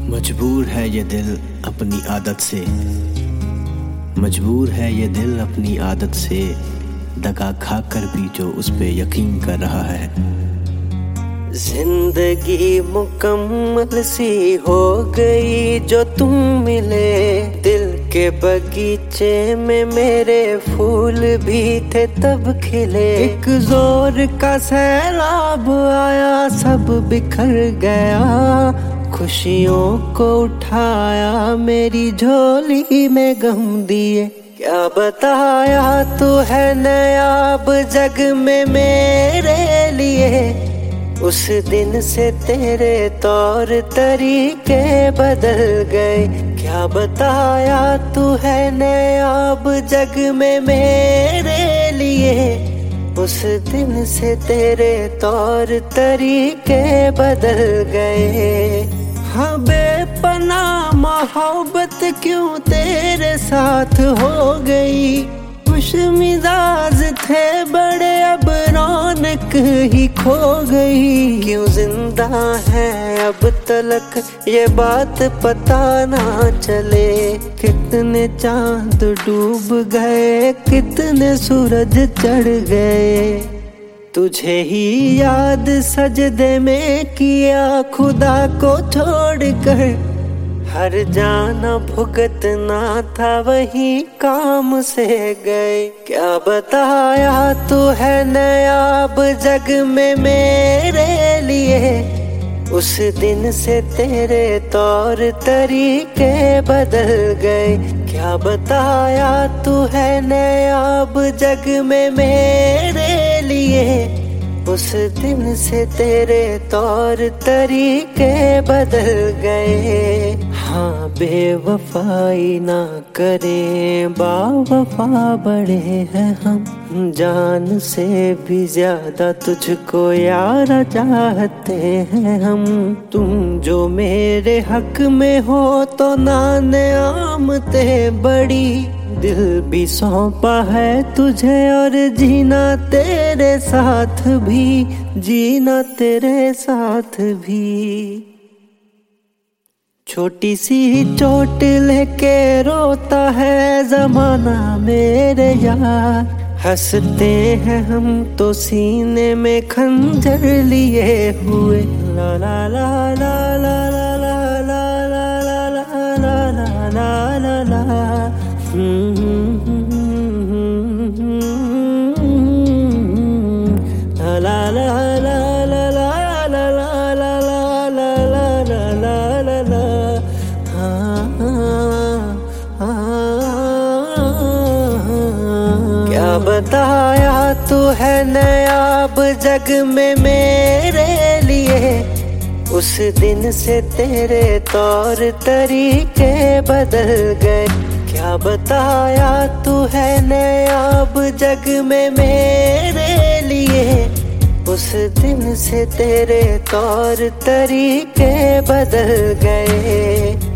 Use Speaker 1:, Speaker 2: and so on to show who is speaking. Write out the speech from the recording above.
Speaker 1: मजबूर है ये दिल अपनी आदत से, मजबूर है ये दिल अपनी आदत से, दगा खाकर भी जो उस पे यकीन कर रहा है।
Speaker 2: जिंदगी मुकम्मल सी हो गई जो तुम मिले, दिल के बगीचे में मेरे फूल भी थे तब खिले। एक जोर का सैलाब आया सब बिखर गया, खुशियों को उठाया मेरी झोली में गम दिए। क्या बताया तू है नायाब जग में मेरे लिए, उस दिन से तेरे तौर तरीके बदल गए। क्या बताया तू है नायाब जग में मेरे लिए, उस दिन से तेरे तौर तरीके बदल गए। हाँ बेपनाह मोहब्बत क्यों तेरे साथ हो गई, खुश मिजाज थे बड़े अब रौनक ही खो गई। क्यों जिंदा है अब तलक ये बात पता ना चले, कितने चांद डूब गए कितने सूरज चढ़ गए। तुझे ही याद सजदे में किया खुदा को छोड़कर, हर जाना भुगतना था वही काम से गए। क्या बताया तू है नायाब जग में मेरे लिए, उस दिन से तेरे तौर तरीके बदल गए। क्या बताया तू है नायाब जग में मेरे लिए, उस दिन से तेरे तौर तरीके बदल गए। हाँ बेवफाई ना करें बावफा बड़े हैं हम, जान से भी ज्यादा तुझको यारा चाहते हैं हम। तुम जो मेरे हक में हो तो नाने आमते बड़ी, दिल भी सौंपा है तुझे और जीना तेरे साथ भी, जीना तेरे साथ भी। छोटी सी चोट लेके रोता है जमाना मेरे यार, हंसते हैं हम तो सीने में खंजर लिए हुए। ला ला ला ला ला ला ला ला ला ला ला ला ला ला ला। क्या बताया तू है नायाब जग में मेरे लिए, उस दिन से तेरे तौर तरीके बदल गए। क्या बताया तू है नायाब जग में मेरे लिए, उस दिन से तेरे तौर तरीके बदल गए।